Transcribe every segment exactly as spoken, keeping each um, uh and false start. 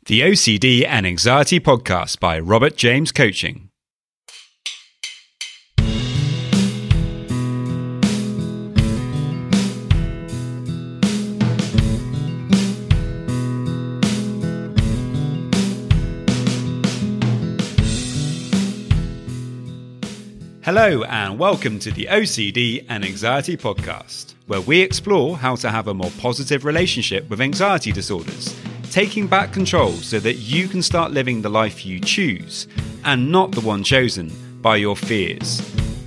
The O C D and Anxiety Podcast by Robert James Coaching. Hello and welcome to the O C D and Anxiety Podcast, where we explore how to have a more positive relationship with anxiety disorders, taking back control so that you can start living the life you choose and not the one chosen by your fears.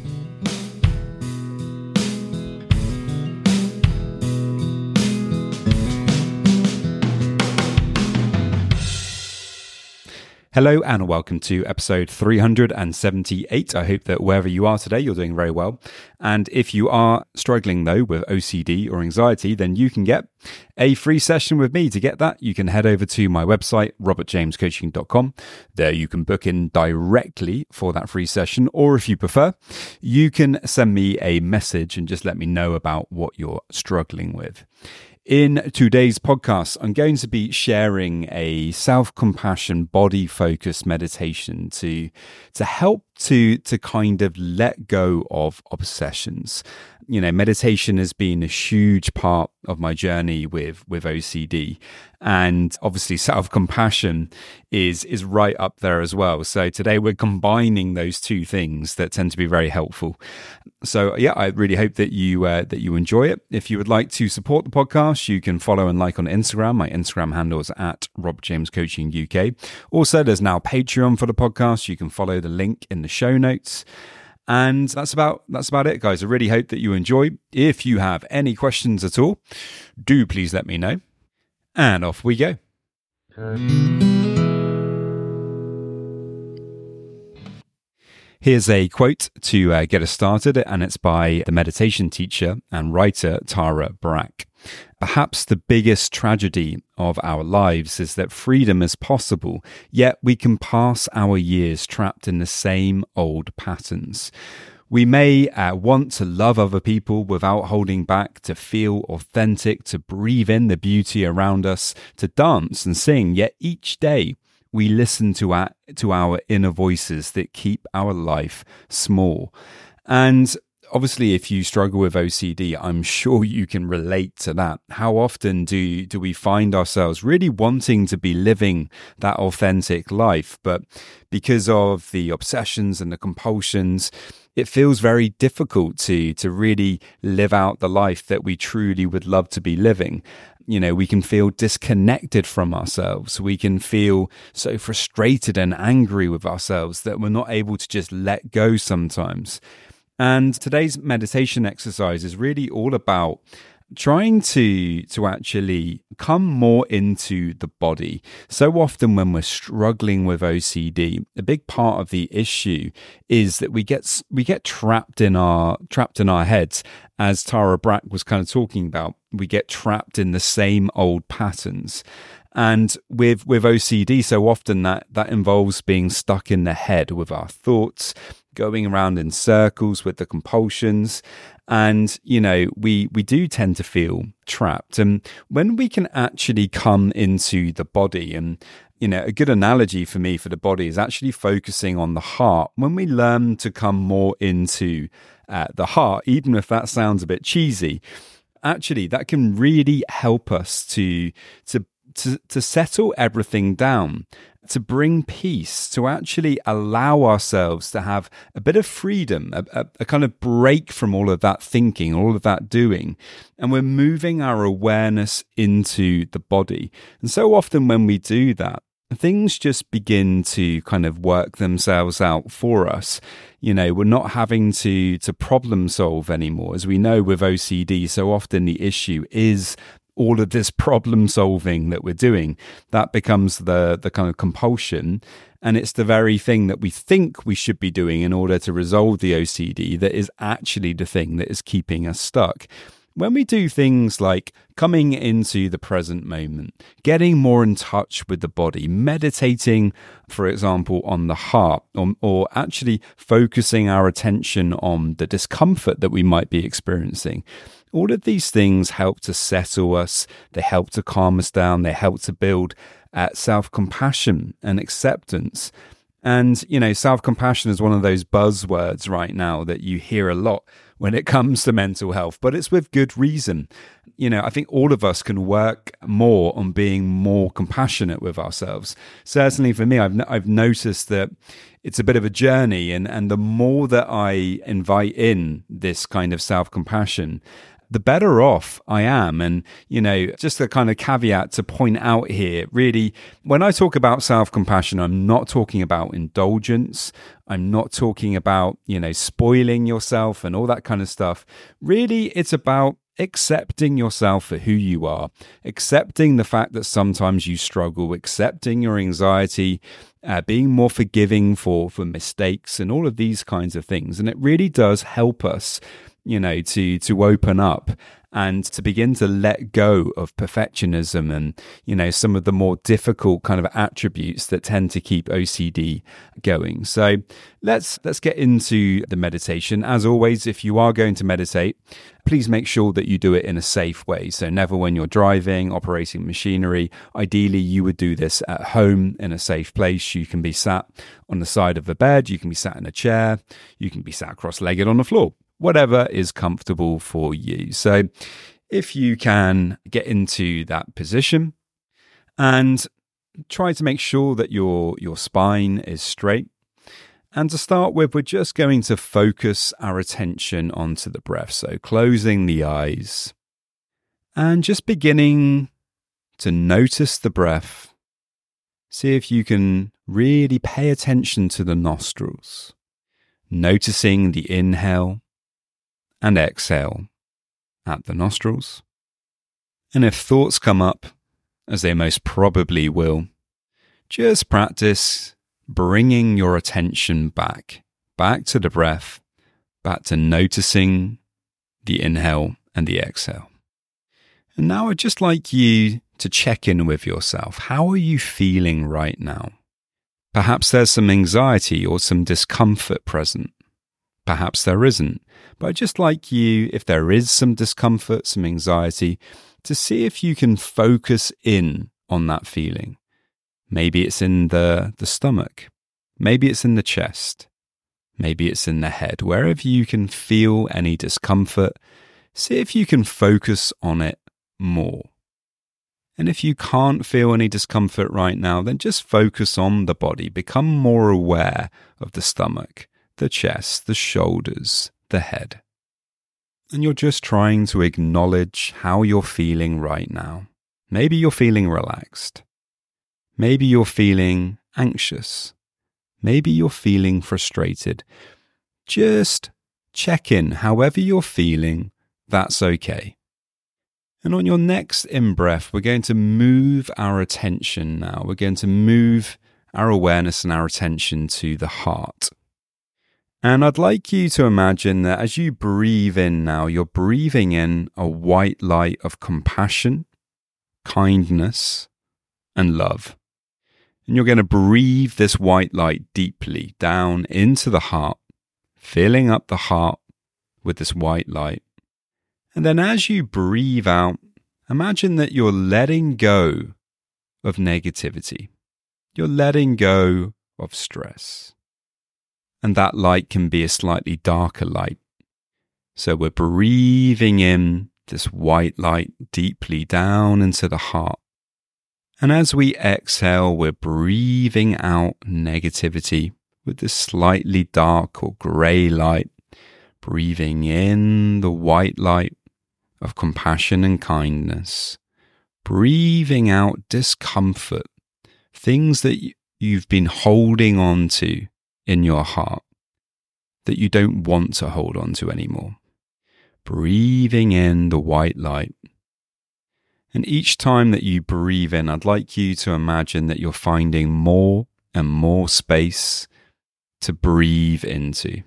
Hello and welcome to episode three hundred seventy-eight. I hope that wherever you are today, you're doing very well. And if you are struggling though with O C D or anxiety, then you can get a free session with me. To get that, you can head over to my website, robert james coaching dot com. There you can book in directly for that free session. Or if you prefer, you can send me a message and just let me know about what you're struggling with. In today's podcast, I'm going to be sharing a self-compassion, body-focused meditation to, to help to, to kind of let go of obsessions. You know, meditation has been a huge part of my journey with, with O C D. And obviously self-compassion is, is right up there as well. So today we're combining those two things that tend to be very helpful. So yeah, I really hope that you uh, that you enjoy it. If you would like to support the podcast, you can follow and like on Instagram. My Instagram handle is at Rob James Coaching U K. Also, there's now Patreon for the podcast. You can follow the link in the show notes. And that's about that's about it, guys. I really hope that you enjoy. If you have any questions at all, do please let me know. And off we go. Here's a quote to uh, get us started, and it's by the meditation teacher and writer Tara Brach. Perhaps the biggest tragedy of our lives is that freedom is possible, yet we can pass our years trapped in the same old patterns. We may uh, want to love other people without holding back, to feel authentic, to breathe in the beauty around us, to dance and sing, yet each day we listen to our, to our inner voices that keep our life small. And obviously, if you struggle with O C D, I'm sure you can relate to that. How often do, do we find ourselves really wanting to be living that authentic life, but because of the obsessions and the compulsions, it feels very difficult to, to really live out the life that we truly would love to be living. You know, we can feel disconnected from ourselves. We can feel so frustrated and angry with ourselves that we're not able to just let go sometimes. And today's meditation exercise is really all about trying to to actually come more into the body. So often when we're struggling with O C D, a big part of the issue is that we get we get trapped in our trapped in our heads, as Tara Brach was kind of talking about. We get trapped in the same old patterns. And with with O C D, so often that that involves being stuck in the head with our thoughts, going around in circles with the compulsions. And, you know, we, we do tend to feel trapped. And when we can actually come into the body, and, you know, a good analogy for me for the body is actually focusing on the heart. When we learn to come more into uh, the heart, even if that sounds a bit cheesy, actually that can really help us to, to, to, to settle everything down, to bring peace, to actually allow ourselves to have a bit of freedom, a, a, a kind of break from all of that thinking, all of that doing. And we're moving our awareness into the body. And so often when we do that, things just begin to kind of work themselves out for us. You know, we're not having to, to problem solve anymore. As we know with O C D, so often the issue is all of this problem solving that we're doing. That becomes the the kind of compulsion, and it's the very thing that we think we should be doing in order to resolve the O C D that is actually the thing that is keeping us stuck. When we do things like coming into the present moment, getting more in touch with the body, meditating, for example, on the heart, or, or actually focusing our attention on the discomfort that we might be experiencing, all of these things help to settle us, they help to calm us down, they help to build at self-compassion and acceptance. And, you know, self-compassion is one of those buzzwords right now that you hear a lot when it comes to mental health, but it's with good reason. You know, I think all of us can work more on being more compassionate with ourselves. Certainly for me, I've I've noticed that it's a bit of a journey, and, and the more that I invite in this kind of self-compassion, the better off I am. And, you know, just a kind of caveat to point out here, really, when I talk about self-compassion, I'm not talking about indulgence. I'm not talking about, you know, spoiling yourself and all that kind of stuff. Really, it's about accepting yourself for who you are, accepting the fact that sometimes you struggle, accepting your anxiety, uh, being more forgiving for, for mistakes and all of these kinds of things. And it really does help us, you know, to to open up and to begin to let go of perfectionism and, you know, some of the more difficult kind of attributes that tend to keep O C D going. So let's let's get into the meditation. As always, if you are going to meditate, please make sure that you do it in a safe way. So never when you're driving, operating machinery. Ideally, you would do this at home in a safe place. You can be sat on the side of a bed, you can be sat in a chair, you can be sat cross-legged on the floor. Whatever is comfortable for you. So if you can get into that position and try to make sure that your, your spine is straight. And to start with, we're just going to focus our attention onto the breath. So closing the eyes and just beginning to notice the breath. See if you can really pay attention to the nostrils, noticing the inhale and exhale at the nostrils. And if thoughts come up, as they most probably will, just practice bringing your attention back, back to the breath, back to noticing the inhale and the exhale. And now I'd just like you to check in with yourself. How are you feeling right now? Perhaps there's some anxiety or some discomfort present. Perhaps there isn't. But I'd just like you, if there is some discomfort, some anxiety, to see if you can focus in on that feeling. Maybe it's in the, the stomach. Maybe it's in the chest. Maybe it's in the head. Wherever you can feel any discomfort, see if you can focus on it more. And if you can't feel any discomfort right now, then just focus on the body. Become more aware of the stomach, the chest, the shoulders, the head. And you're just trying to acknowledge how you're feeling right now. Maybe you're feeling relaxed. Maybe you're feeling anxious. Maybe you're feeling frustrated. Just check in. However you're feeling, that's okay. And on your next in-breath, we're going to move our attention now. We're going to move our awareness and our attention to the heart. And I'd like you to imagine that as you breathe in now, you're breathing in a white light of compassion, kindness, and love. And you're going to breathe this white light deeply down into the heart, filling up the heart with this white light. And then as you breathe out, imagine that you're letting go of negativity. You're letting go of stress. And that light can be a slightly darker light. So we're breathing in this white light deeply down into the heart. And as we exhale, we're breathing out negativity with this slightly dark or grey light. Breathing in the white light of compassion and kindness. Breathing out discomfort, things that you've been holding on to in your heart that you don't want to hold on to anymore. Breathing in the white light. And each time that you breathe in, I'd like you to imagine that you're finding more and more space to breathe into.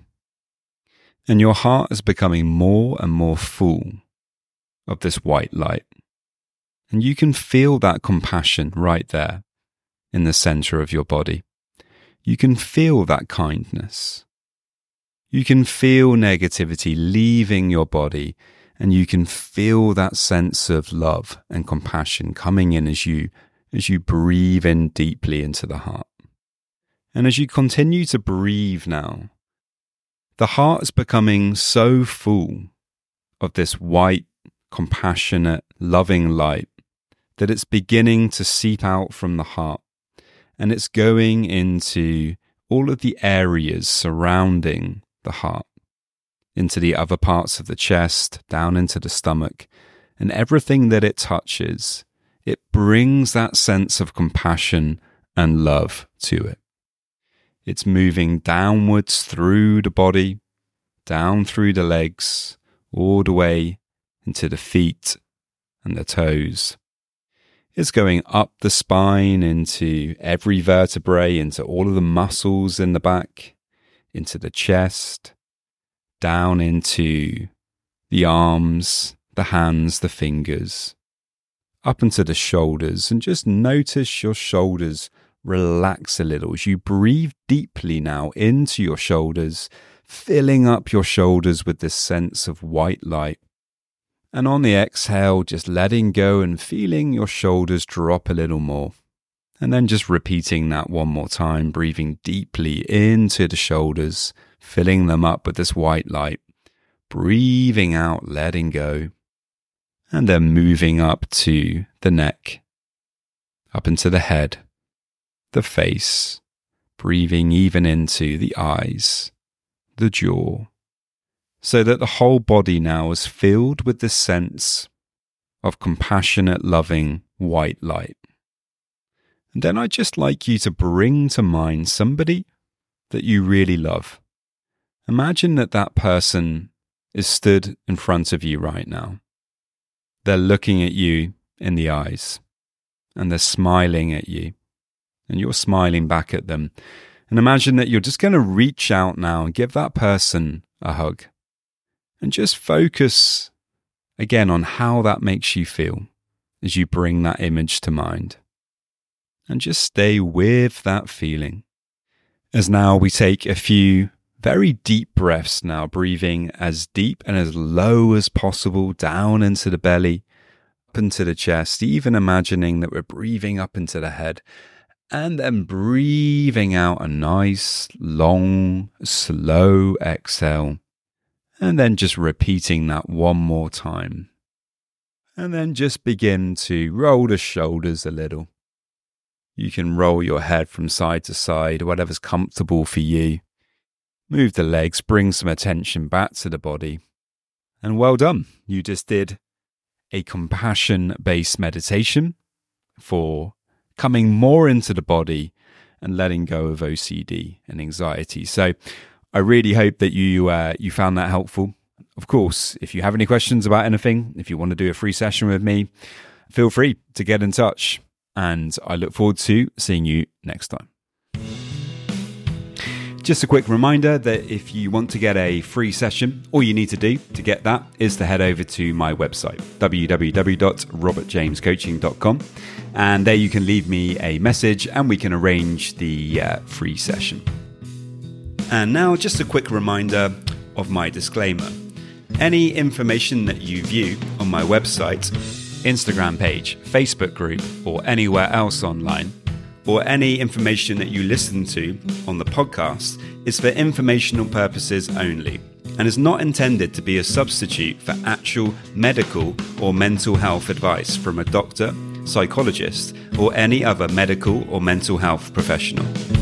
And your heart is becoming more and more full of this white light. And you can feel that compassion right there in the center of your body. You can feel that kindness. You can feel negativity leaving your body, and you can feel that sense of love and compassion coming in as you as you breathe in deeply into the heart. And as you continue to breathe now, the heart is becoming so full of this white, compassionate, loving light that it's beginning to seep out from the heart, and it's going into all of the areas surrounding the heart, into the other parts of the chest, down into the stomach, and everything that it touches, it brings that sense of compassion and love to it. It's moving downwards through the body, down through the legs, all the way into the feet and the toes. It's going up the spine into every vertebrae, into all of the muscles in the back, into the chest, down into the arms, the hands, the fingers, up into the shoulders, and just notice your shoulders relax a little as you breathe deeply now into your shoulders, filling up your shoulders with this sense of white light. And on the exhale, just letting go and feeling your shoulders drop a little more. And then just repeating that one more time, breathing deeply into the shoulders, filling them up with this white light. Breathing out, letting go. And then moving up to the neck, up into the head, the face, breathing even into the eyes, the jaw, so that the whole body now is filled with this sense of compassionate, loving white light. And then I'd just like you to bring to mind somebody that you really love. Imagine that that person is stood in front of you right now. They're looking at you in the eyes, and they're smiling at you, and you're smiling back at them. And imagine that you're just going to reach out now and give that person a hug. And just focus again on how that makes you feel as you bring that image to mind. And just stay with that feeling. As now we take a few very deep breaths now, breathing as deep and as low as possible down into the belly, up into the chest, even imagining that we're breathing up into the head. And then breathing out a nice, long, slow exhale. And then just repeating that one more time. And then just begin to roll the shoulders a little. You can roll your head from side to side, whatever's comfortable for you. Move the legs, bring some attention back to the body. And well done. You just did a compassion-based meditation for coming more into the body and letting go of O C D and anxiety. So I really hope that you uh, you found that helpful. Of course, if you have any questions about anything, if you want to do a free session with me, feel free to get in touch. And I look forward to seeing you next time. Just a quick reminder that if you want to get a free session, all you need to do to get that is to head over to my website, w w w dot robert james coaching dot com. And there you can leave me a message and we can arrange the uh, free session. And now just a quick reminder of my disclaimer. Any information that you view on my website, Instagram page, Facebook group, or anywhere else online, or any information that you listen to on the podcast is for informational purposes only and is not intended to be a substitute for actual medical or mental health advice from a doctor, psychologist, or any other medical or mental health professional.